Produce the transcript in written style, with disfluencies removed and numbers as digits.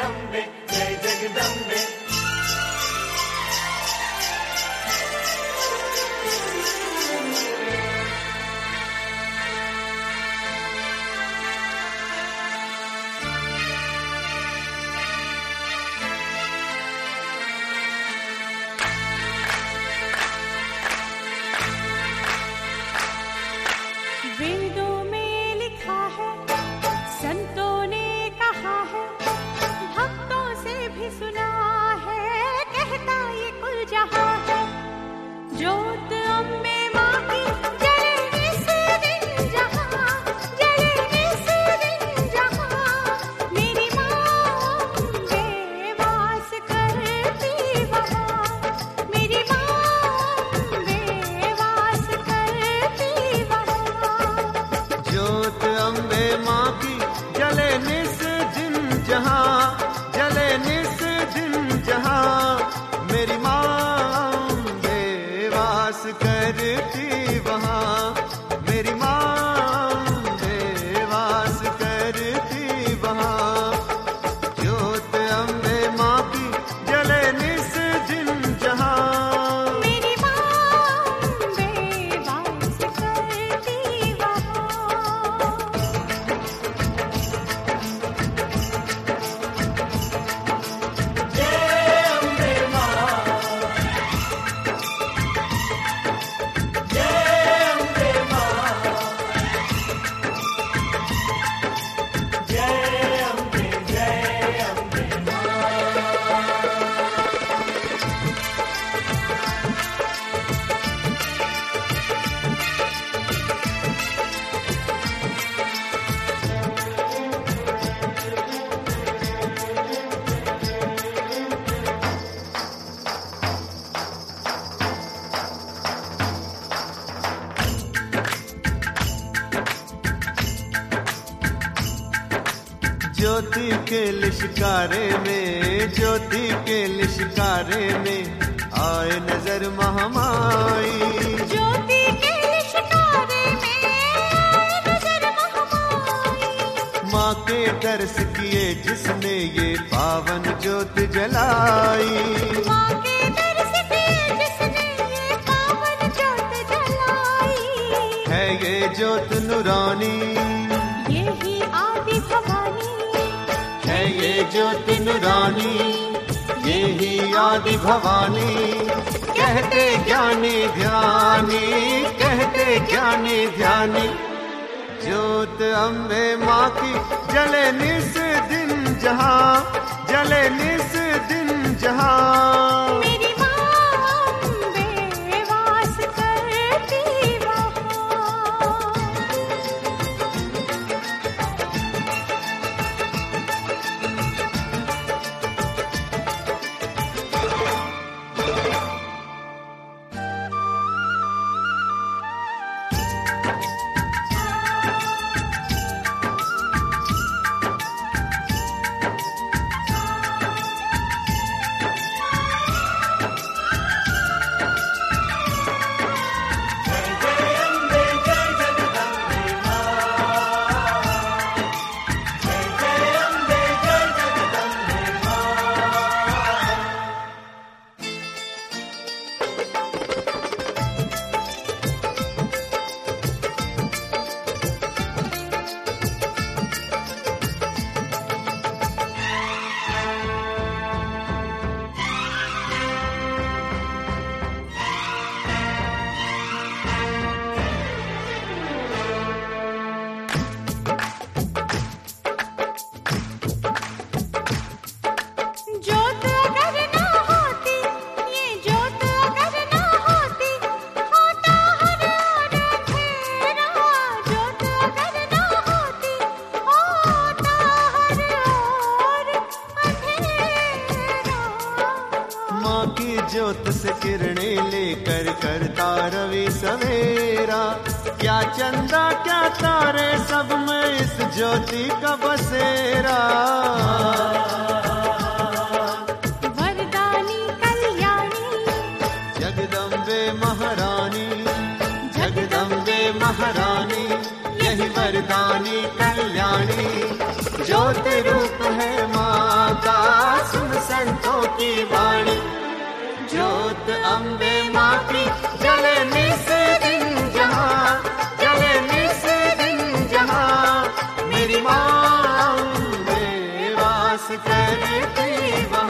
अम्बे जय जगदम्बे। वेदों में लिखा है, संतों ने कहा है, भक्तों से भी सुना है, कहता ये कुल जहां है। ज्योत अम्बे माँ की जले इस दिन जहां, जले इस दिन जहां। मेरी माँ अम्बे वास करती वहां, मेरी माँ अम्बे वास करती वहां। ज्योत अम्बे माँ की जले निस दिन जहां, जले निस दिन जहां। मेरी माँ अम्बे वास करती वहां, मेरी माँ अम्बे वास करती वहां। ज्योत अम्बे माँ की जले निस दिन जहां। मेरी माँ अम्बे वास करती वहां। ज्योति के लिशकारे में, ज्योति के लिशकारे में आए नजर महामाई। ज्योति के लिशकारे में आए नजर महामाई। माँ के दर्श किए जिसने ये पावन ज्योत जलाई। माँ के दर्श किए जिसने ये पावन ज्योत जलाई। है ये ज्योत नूरानी, यही आदि भवानी, है ये ज्योत नूरानी, यही आदि भवानी। कहते ज्ञानी ध्यानी, कहते ज्ञानी ध्यानी। ज्योत अम्बे माँ की जले निस दिन जहां, जले निस दिन जहां। मेरी माँ अम्बे वास करती वहां। ज्योत अगर ना होती, ये ज्योत अगर ना होती, होता हर ओर अंधेरा। ज्योत अगर ना होती, होता हर ओर अंधेरा। माँ की ज्योत से किरणें लेकर करता रवि सवेरा। क्या चंदा क्या तारे सब में इस ज्योति का बसेरा। वरदानी कल्याणी, जगदम्बे महारानी, जगदम्बे महारानी। यही वरदानी कल्याणी ज्योति रूप है माँ का, सुन संतों की वाणी। ज्योत अम्बे माँ की जले निस दिन जहाँ, जले निस दिन जहाँ, मेरी माँ अम्बे वास करती वहाँ।